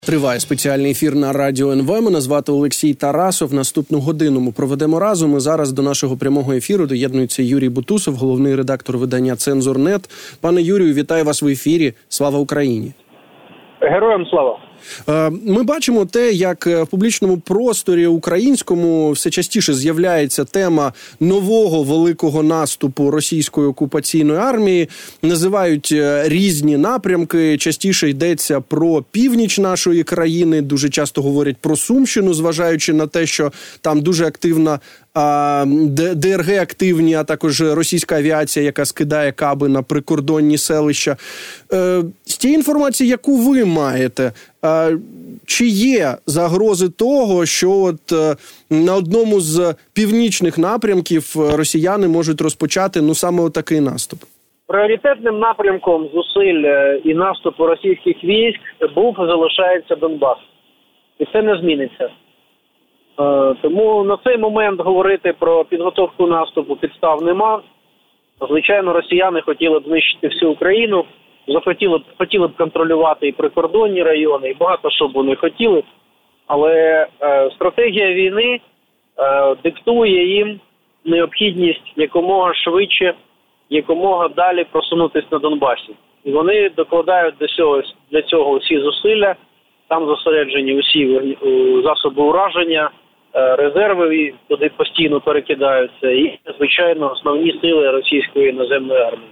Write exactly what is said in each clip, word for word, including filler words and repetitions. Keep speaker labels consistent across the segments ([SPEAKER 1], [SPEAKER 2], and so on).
[SPEAKER 1] Триває спеціальний ефір на Радіо ен ве. Мене звати Олексій Тарасов. Наступну годину ми проведемо разом. І зараз до нашого прямого ефіру доєднується Юрій Бутусов, головний редактор видання «Цензор.нет». Пане Юрію, вітаю вас в ефірі. Слава Україні!
[SPEAKER 2] Героям слава!
[SPEAKER 1] Ми бачимо те, як в публічному просторі українському все частіше з'являється тема нового великого наступу російської окупаційної армії. Називають різні напрямки. Частіше йдеться про північ нашої країни. Дуже часто говорять про Сумщину, зважаючи на те, що там дуже активна де ер ге активні, а також російська авіація, яка скидає каби на прикордонні селища. З тієї інформації, яку ви маєте, чи є загрози того, що от на одному з північних напрямків росіяни можуть розпочати ну саме отакий наступ?
[SPEAKER 2] Пріоритетним напрямком зусиль і наступу російських військ був і залишається Донбас. І це не зміниться. Тому на цей момент говорити про підготовку наступу підстав нема. Звичайно, росіяни хотіли б знищити всю Україну, захотіли б, хотіли б контролювати і прикордонні райони, і багато що б вони хотіли. Але е, стратегія війни е, диктує їм необхідність якомога швидше, якомога далі просунутися на Донбасі. І вони докладають до цього, для цього усі зусилля, там зосереджені усі засоби ураження, резерви туди постійно перекидаються і, звичайно, основні сили російської наземної армії.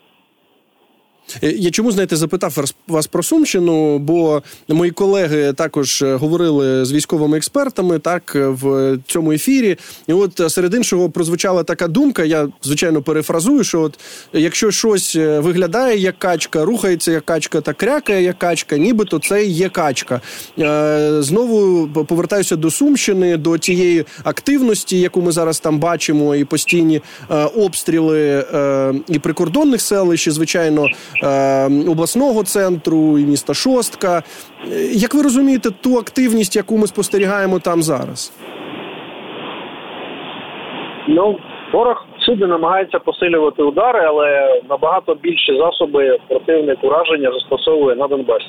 [SPEAKER 1] Я чому, знаєте, запитав вас про Сумщину, бо мої колеги також говорили з військовими експертами, так, в цьому ефірі. І от серед іншого прозвучала така думка, я, звичайно, перефразую, що от якщо щось виглядає як качка, рухається як качка та крякає як качка, нібито це і є качка. Знову повертаюся до Сумщини, до тієї активності, яку ми зараз там бачимо, і постійні обстріли і прикордонних селищ, і, звичайно, обласного центру і міста Шостка. Як ви розумієте ту активність, яку ми спостерігаємо там зараз?
[SPEAKER 2] Ну, ворог всюди намагається посилювати удари, але набагато більші засоби противник ураження застосовує на Донбасі.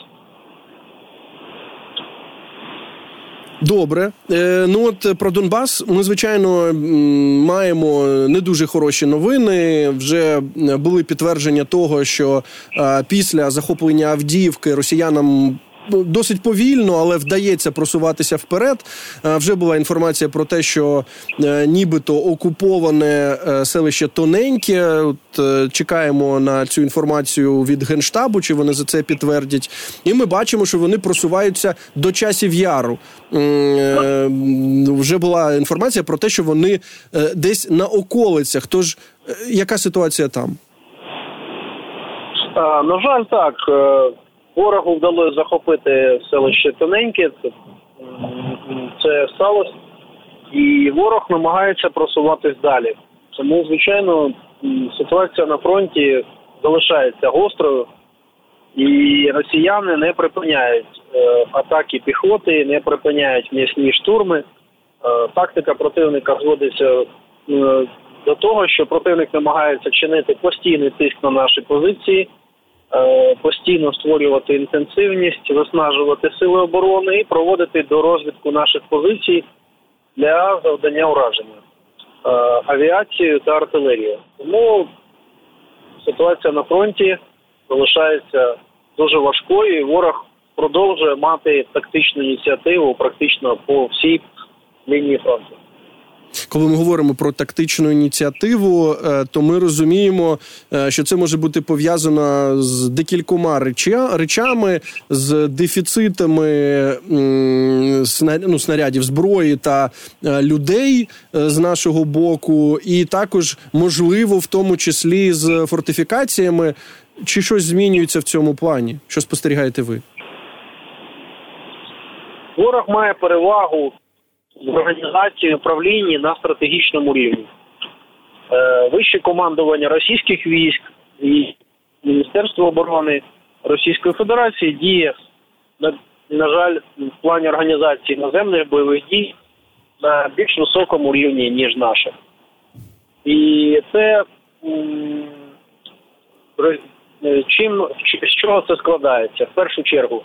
[SPEAKER 1] Добре. Е, ну от про Донбас ми, звичайно, маємо не дуже хороші новини. Вже були підтвердження того, що е, після захоплення Авдіївки росіянам досить повільно, але вдається просуватися вперед. Вже була інформація про те, що е, нібито окуповане е, селище Тоненьке. От, е, чекаємо на цю інформацію від Генштабу, чи вони за це підтвердять. І ми бачимо, що вони просуваються до Часів Яру. Е, вже була інформація про те, що вони е, десь на околицях. Тож, е, яка ситуація там?
[SPEAKER 2] А, на жаль, так. Ворогу вдалося захопити селище Тоненьке, це, це сталося, і ворог намагається просуватись далі. Тому, звичайно, ситуація на фронті залишається гострою, і росіяни не припиняють е, атаки піхоти, не припиняють м'ясні штурми. Е, тактика противника зводиться е, до того, що противник намагається чинити постійний тиск на наші позиції, постійно створювати інтенсивність, виснажувати сили оборони і проводити до розвідку наших позицій для завдання ураження авіацією та артилерією. Тому ситуація на фронті залишається дуже важкою, і ворог продовжує мати тактичну ініціативу практично по всій лінії фронту.
[SPEAKER 1] Коли ми говоримо про тактичну ініціативу, то ми розуміємо, що це може бути пов'язано з декількома речами, з дефіцитами ну, снарядів, зброї та людей з нашого боку, і також, можливо, в тому числі з фортифікаціями. Чи щось змінюється в цьому плані? Що спостерігаєте ви?
[SPEAKER 2] Ворог має перевагу в організації управління на стратегічному рівні. Е, вище командування російських військ і Міністерство оборони Російської Федерації діє, на, на жаль, в плані організації наземних бойових дій на більш високому рівні, ніж наше. І це м, чим, з чого це складається? В першу чергу,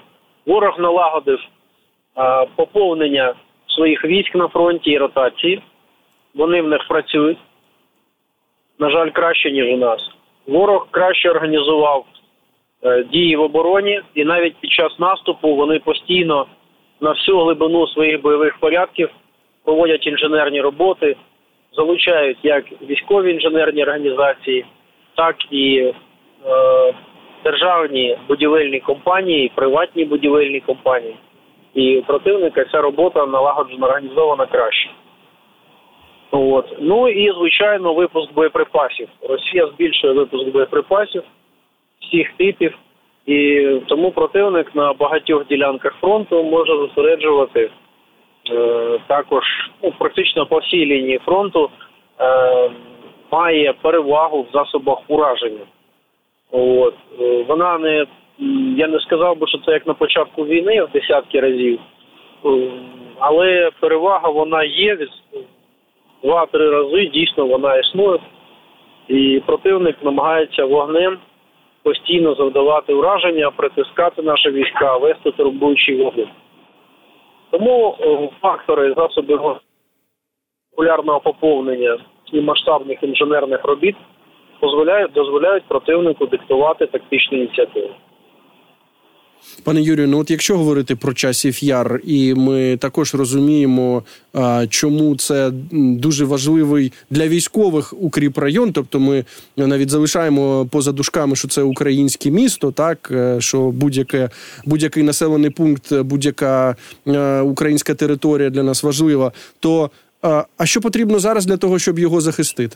[SPEAKER 2] Ворог налагодив а, поповнення своїх військ на фронті і ротації. Вони в них працюють. На жаль, краще, ніж у нас. Ворог краще організував е, дії в обороні, і навіть під час наступу вони постійно на всю глибину своїх бойових порядків проводять інженерні роботи, залучають як військові інженерні організації, так і е, державні будівельні компанії, приватні будівельні компанії. І у противника ця робота налагоджена, організована краще. От. Ну і, звичайно, випуск боєприпасів. Росія збільшує випуск боєприпасів всіх типів, і тому противник на багатьох ділянках фронту може зосереджувати е, також, ну, практично по всій лінії фронту, е, має перевагу в засобах ураження. От. Е, вона не, я не сказав би, що це як на початку війни в десятки разів, е, але перевага вона є, два-три рази дійсно вона існує, і противник намагається вогнем постійно завдавати ураження, притискати наші війська, вести турбуючий вогонь. Тому о, фактори засобів популярного поповнення і масштабних інженерних робіт дозволяють, дозволяють противнику диктувати тактичну ініціативу.
[SPEAKER 1] Пане Юрію, ну от якщо говорити про Часів Яр, і ми також розуміємо, а, чому це дуже важливий для військових укріпрайон, тобто ми навіть залишаємо поза дужками, що це українське місто, так, що будь-яке, будь-який населений пункт, будь-яка а, українська територія для нас важлива, то а, а що потрібно зараз для того, щоб його захистити?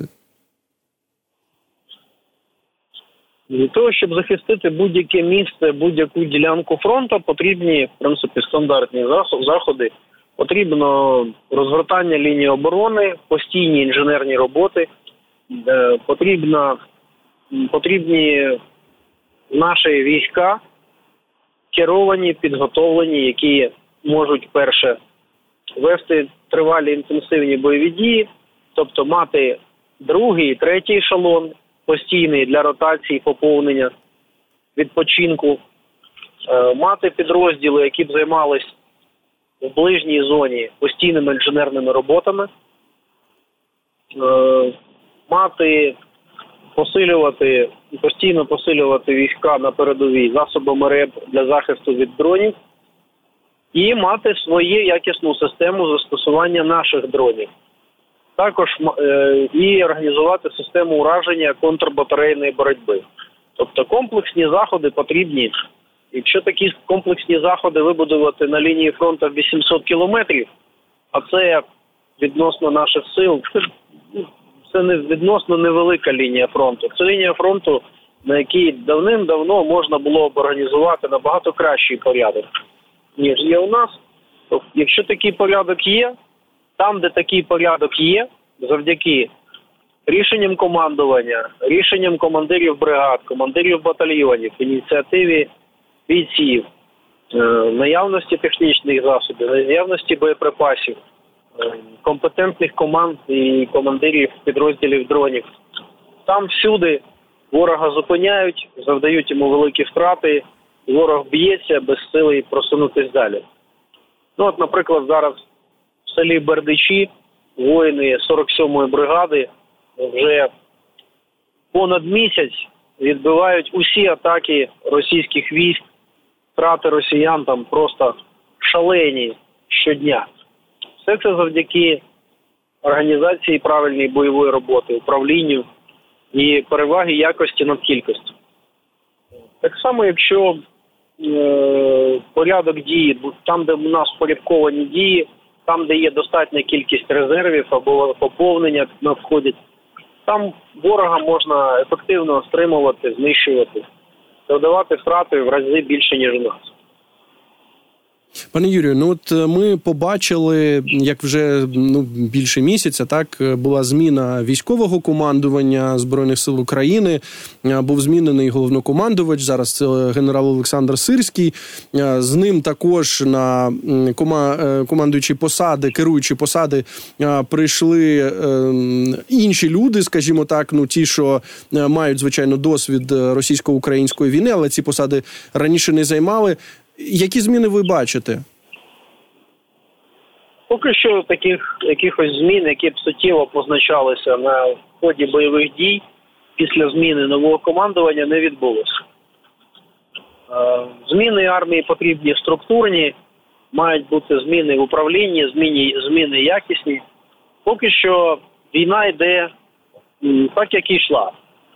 [SPEAKER 2] Для того, щоб захистити будь-яке місце, будь-яку ділянку фронту, потрібні, в принципі, стандартні заходи. Потрібно розгортання лінії оборони, постійні інженерні роботи, потрібно, потрібні наші війська, керовані, підготовлені, які можуть, перше, вести тривалі інтенсивні бойові дії, тобто мати другий, третій ешелон, постійний для ротації, поповнення, відпочинку, е, мати підрозділи, які б займались в ближній зоні постійними інженерними роботами, е, мати, посилювати, постійно посилювати війська на передовій засобами РЕБ для захисту від дронів і мати свою якісну систему застосування наших дронів. Також е, і організувати систему ураження контрбатарейної боротьби. Тобто комплексні заходи потрібні. Якщо такі комплексні заходи вибудувати на лінії фронту вісімсот кілометрів, а це відносно наших сил, це не відносно невелика лінія фронту. Це лінія фронту, на якій давним-давно можна було б організувати набагато кращий порядок, ніж є у нас. Тобто, якщо такий порядок є, там, де такий порядок є, завдяки рішенням командування, рішенням командирів бригад, командирів батальйонів, ініціативі бійців, наявності технічних засобів, наявності боєприпасів, компетентних команд і командирів підрозділів дронів, там всюди ворога зупиняють, завдають йому великі втрати, і ворог б'ється без сили просунутися далі. Ну от, наприклад, зараз в селі Бердичі воїни сорок сьомої бригади вже понад місяць відбивають усі атаки російських військ. Втрати росіян там просто шалені щодня. Все це завдяки організації правильної бойової роботи, управлінню і переваги якості над кількістю. Так само, якщо е, порядок дії, там, де у нас впорядковані дії, там, де є достатня кількість резервів або поповнення надходять, там ворога можна ефективно стримувати, знищувати, завдавати втрати в рази більше, ніж у нас.
[SPEAKER 1] Пане Юрію, ну от ми побачили, як вже ну, більше місяця, так, була зміна військового командування Збройних сил України, був змінений головнокомандувач, зараз це генерал Олександр Сирський, з ним також на командуючі посади, керуючі посади прийшли інші люди, скажімо так, ну ті, що мають, звичайно, досвід російсько-української війни, але ці посади раніше не займали. Які зміни ви бачите?
[SPEAKER 2] Поки що таких якихось змін, які б суттєво позначалися на ході бойових дій після зміни нового командування, не відбулося. Зміни армії потрібні структурні, мають бути зміни в управлінні, зміни, зміни якісні. Поки що війна йде так, як і йшла.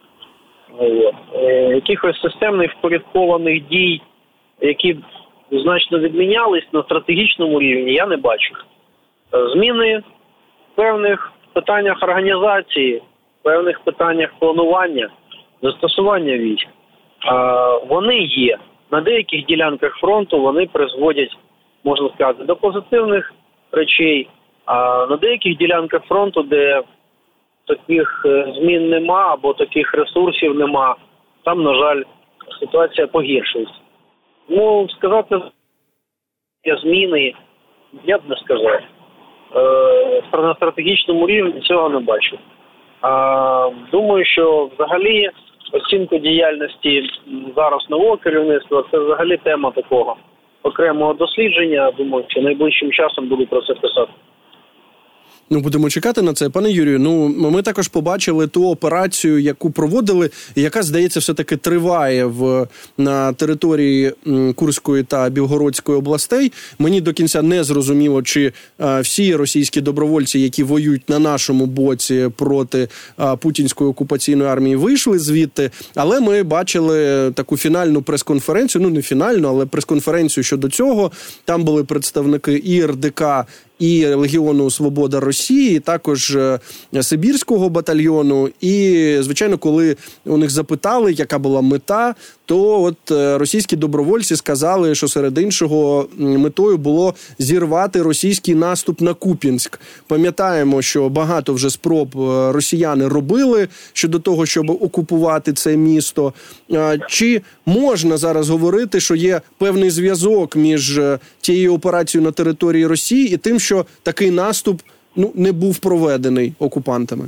[SPEAKER 2] Якихось системних впорядкованих дій, які значно відмінялись на стратегічному рівні, я не бачу. Зміни в певних питаннях організації, в певних питаннях планування, застосування військ, вони є. На деяких ділянках фронту вони призводять, можна сказати, до позитивних речей, а на деяких ділянках фронту, де таких змін нема або таких ресурсів нема, там, на жаль, ситуація погіршується. Ну, сказати, є зміни, я б не сказав. Е, на стратегічному рівні цього не бачу. А, думаю, що взагалі оцінка діяльності зараз нового керівництва – це взагалі тема такого окремого дослідження. Думаю, що найближчим часом буду про це писати.
[SPEAKER 1] Ну, будемо чекати на це. Пане Юрію, ну, ми також побачили ту операцію, яку проводили, яка, здається, все-таки триває в, на території Курської та Білгородської областей. Мені до кінця не зрозуміло, чи а, всі російські добровольці, які воюють на нашому боці проти а, путінської окупаційної армії, вийшли звідти. Але ми бачили таку фінальну прес-конференцію, ну, не фінальну, але прес-конференцію щодо цього. Там були представники і ер де ка, і Легіону Свобода Росії, і також Сибірського батальйону. І, звичайно, коли у них запитали, яка була мета, то от російські добровольці сказали, що серед іншого метою було зірвати російський наступ на Куп'янськ. Пам'ятаємо, що багато вже спроб росіяни робили щодо того, щоб окупувати це місто. Чи можна зараз говорити, що є певний зв'язок між тією операцією на території Росії і тим, що такий наступ, ну, не був проведений окупантами?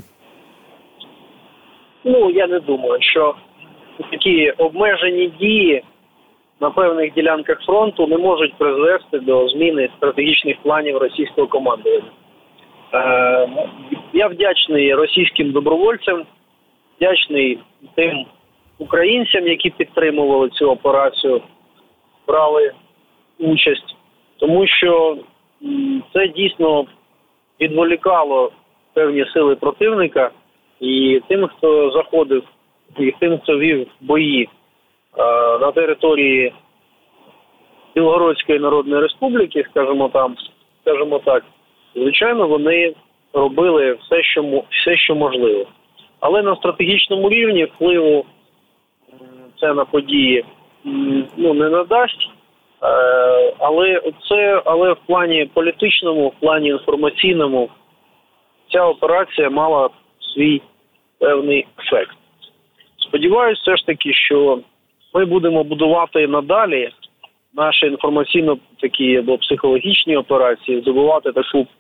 [SPEAKER 2] Ну, я не думаю, що такі обмежені дії на певних ділянках фронту не можуть призвести до зміни стратегічних планів російського командування. Е, я вдячний російським добровольцям, вдячний тим українцям, які підтримували цю операцію, брали участь, тому що це дійсно відволікало певні сили противника, і тим, хто заходив, і тим, хто вів бої а, на території Білгородської Народної Республіки, скажімо там, скажімо так, звичайно, вони робили все, що все, що можливо. Але на стратегічному рівні впливу це на події ну, не надасть. Але це, але в плані політичному, в плані інформаційному ця операція мала свій певний ефект. Сподіваюся все ж таки, що ми будемо будувати надалі наші інформаційно такі або психологічні операції, здобувати таку е,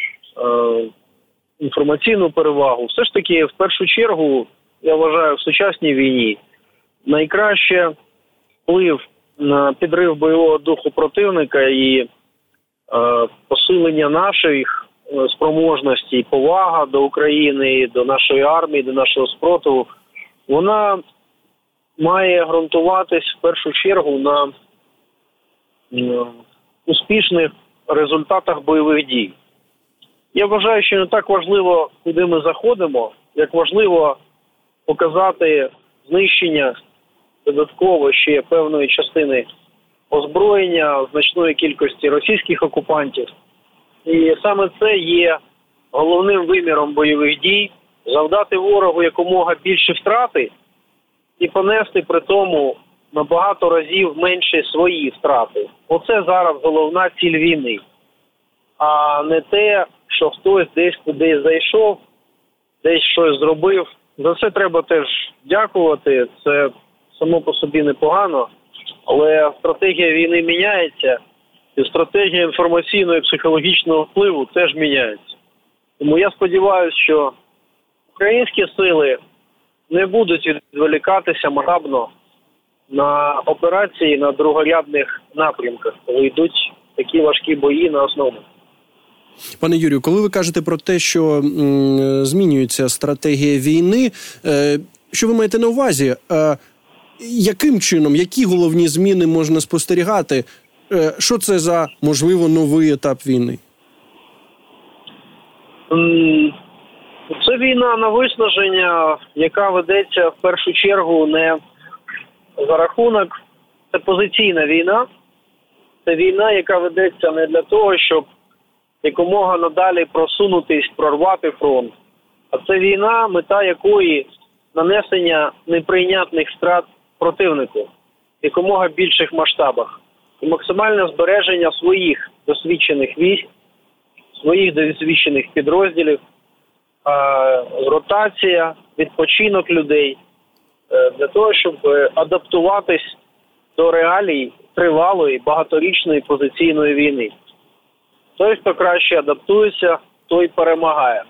[SPEAKER 2] інформаційну перевагу. Все ж таки, в першу чергу, я вважаю, в сучасній війні найкраще вплив на підрив бойового духу противника і е, посилення наших е, спроможностей, повага до України, до нашої армії, до нашого спротиву, вона має ґрунтуватись в першу чергу на е, успішних результатах бойових дій. Я вважаю, що не так важливо, куди ми заходимо, як важливо показати знищення додатково ще певної частини озброєння, значної кількості російських окупантів. І саме це є головним виміром бойових дій – завдати ворогу якомога більше втрати і понести при тому на багато разів менше свої втрати. Оце зараз головна ціль війни. А не те, що хтось десь кудись зайшов, десь щось зробив. За це треба теж дякувати. Це само по собі непогано, але стратегія війни міняється, і стратегія інформаційного і психологічного впливу теж міняється. Тому я сподіваюся, що українські сили не будуть відволікатися масштабно на операції на другорядних напрямках, коли йдуть такі важкі бої на основному.
[SPEAKER 1] Пане Юрію, коли ви кажете про те, що м, змінюється стратегія війни, е, що ви маєте на увазі? Е, яким чином, які головні зміни можна спостерігати? Е, що це за, можливо, новий етап війни?
[SPEAKER 2] Це війна на виснаження, яка ведеться в першу чергу не за рахунок, це позиційна війна. Це війна, яка ведеться не для того, щоб якомога надалі просунутись, прорвати фронт. А це війна, мета якої нанесення неприйнятних втрат противнику в якомога більших масштабах. І максимальне збереження своїх досвідчених військ, своїх досвідчених підрозділів, ротація, відпочинок людей, для того, щоб адаптуватись до реалій тривалої, багаторічної позиційної війни. Той, хто краще адаптується, той перемагає.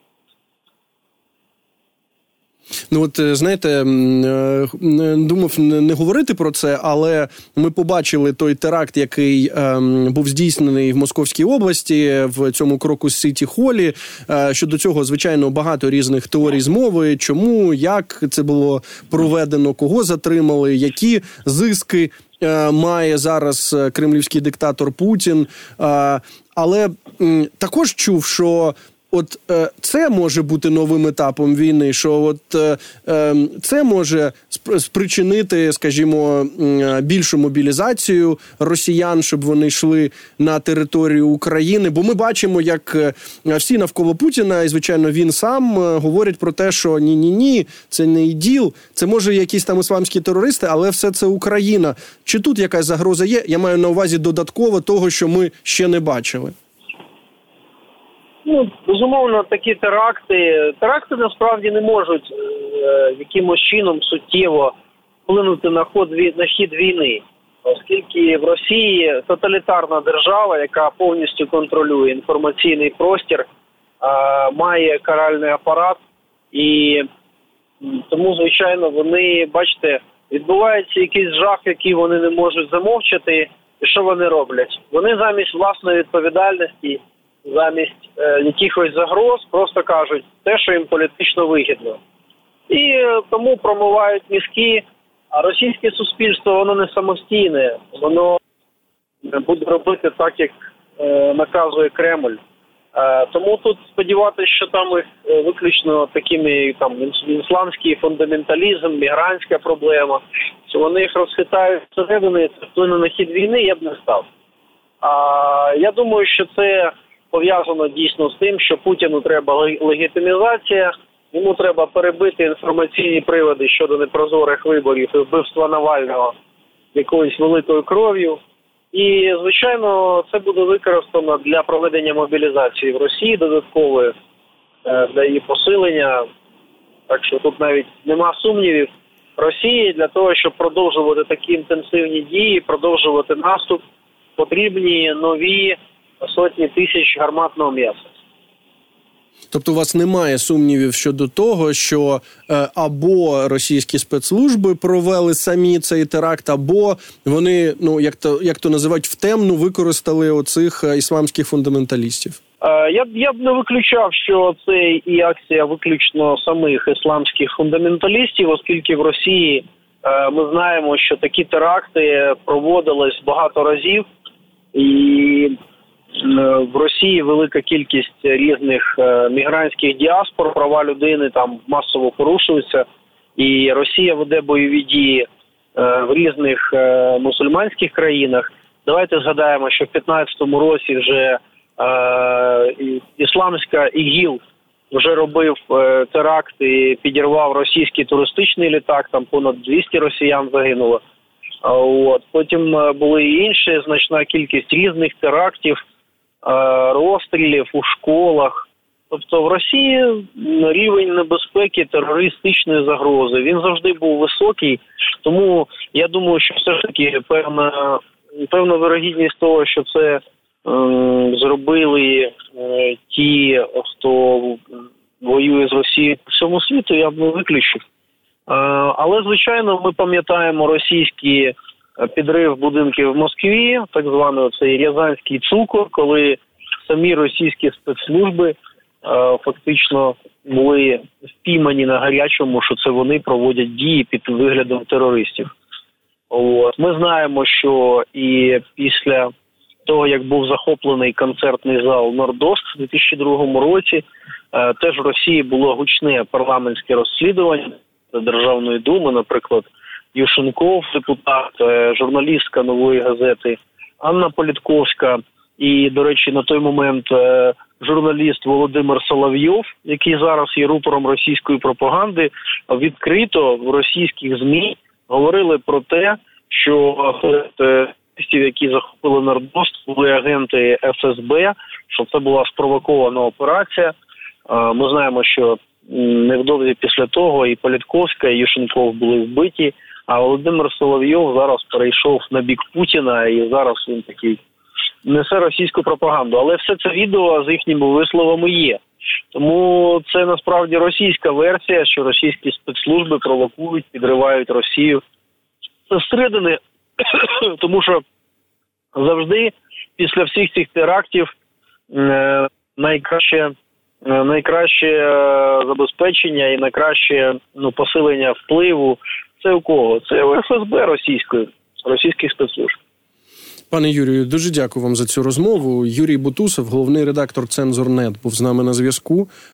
[SPEAKER 1] Ну от, знаєте, думав не говорити про це, але ми побачили той теракт, який ем, був здійснений в Московській області, в цьому Крокус-Сіті-Холі. Е, щодо цього, звичайно, багато різних теорій змови. Чому, як це було проведено, кого затримали, які зиски е, має зараз кремлівський диктатор Путін. Е, але м, також чув, що От е, це може бути новим етапом війни, що от е, е, це може спричинити, скажімо, більшу мобілізацію росіян, щоб вони йшли на територію України. Бо ми бачимо, як всі навколо Путіна, і, звичайно, він сам говорять про те, що ні-ні-ні, це не іділ, це може якісь там ісламські терористи, але все це Україна. Чи тут якась загроза є? Я маю на увазі додатково того, що ми ще не бачили.
[SPEAKER 2] Ну, безумовно, такі теракти, теракти насправді не можуть е, якимось чином суттєво вплинути на ход на хід війни, оскільки в Росії тоталітарна держава, яка повністю контролює інформаційний простір, е, має каральний апарат, і тому, звичайно, вони, бачите, відбувається якийсь жах, який вони не можуть замовчати, і що вони роблять? Вони замість власної відповідальності, замість е, якихось загроз просто кажуть те, що їм політично вигідно. І е, тому промивають мізки, а російське суспільство, воно не самостійне, воно буде робити так, як е, наказує Кремль. Е, тому тут сподіватися, що там їх е, виключно такими там ісламський фундаменталізм, мігрантська проблема, що вони їх розхитають всередини, це вплине на хід війни, я б не став. А я думаю, що це пов'язано дійсно з тим, що Путіну треба легітимізація, йому треба перебити інформаційні приводи щодо непрозорих виборів і вбивства Навального якоюсь великою кров'ю. І, звичайно, це буде використано для проведення мобілізації в Росії додаткової, для її посилення. Так що тут навіть нема сумнівів. Росії для того, щоб продовжувати такі інтенсивні дії, продовжувати наступ, потрібні нові сотні тисяч гарматного м'яса.
[SPEAKER 1] Тобто у вас немає сумнівів щодо того, що е, або російські спецслужби провели самі цей теракт, або вони, ну як то як то називають, втемну використали оцих ісламських фундаменталістів?
[SPEAKER 2] Е, я б я б не виключав, що це і акція виключно самих ісламських фундаменталістів, оскільки в Росії е, ми знаємо, що такі теракти проводились багато разів, і в Росії велика кількість різних е, мігрантських діаспор, права людини там масово порушуються, і Росія веде бойові дії е, в різних е, мусульманських країнах. Давайте згадаємо, що в п'ятнадцятому році вже е, ісламська ІГІЛ вже робив е, теракт і підірвав російський туристичний літак, там понад двісті росіян загинуло. А, от. Потім е, були і інші, значна кількість різних терактів, розстрілів у школах. Тобто в Росії рівень небезпеки терористичної загрози, він завжди був високий, тому я думаю, що все ж таки певна, певна вирогідність того, що це е, зробили е, ті, хто воює з Росією по всьому світу, я б не виключив. Але, звичайно, ми пам'ятаємо російський підрив будинків в Москві, так званий цей Рязанський цукор, коли самі російські спецслужби фактично були впіймані на гарячому, що це вони проводять дії під виглядом терористів. От. Ми знаємо, що і після того, як був захоплений концертний зал Нордост у дві тисячі другому році, теж в Росії було гучне парламентське розслідування Державної думи, наприклад, Ющенков, депутат, журналістка «Нової газети» Анна Політковська і, до речі, на той момент журналіст Володимир Соловйов, який зараз є рупором російської пропаганди, відкрито в російських ЗМІ говорили про те, що терористів, які захопили Нордост, були агенти еф ес бе, що це була спровокована операція. Ми знаємо, що невдовзі після того і Політковська, і Ющенков були вбиті, а Володимир Соловйов зараз перейшов на бік Путіна, і зараз він такий несе російську пропаганду. Але все це відео з їхніми висловами є. Тому це насправді російська версія, що російські спецслужби провокують, підривають Росію зсередини, тому що завжди після всіх цих терактів е, найкраще, е, найкраще е, забезпечення і найкраще ну, посилення впливу це у кого? Це у еф ес бе російської, російських спецслужб.
[SPEAKER 1] Пане Юрію, дуже дякую вам за цю розмову. Юрій Бутусов, головний редактор «Цензор.нет», був з нами на зв'язку.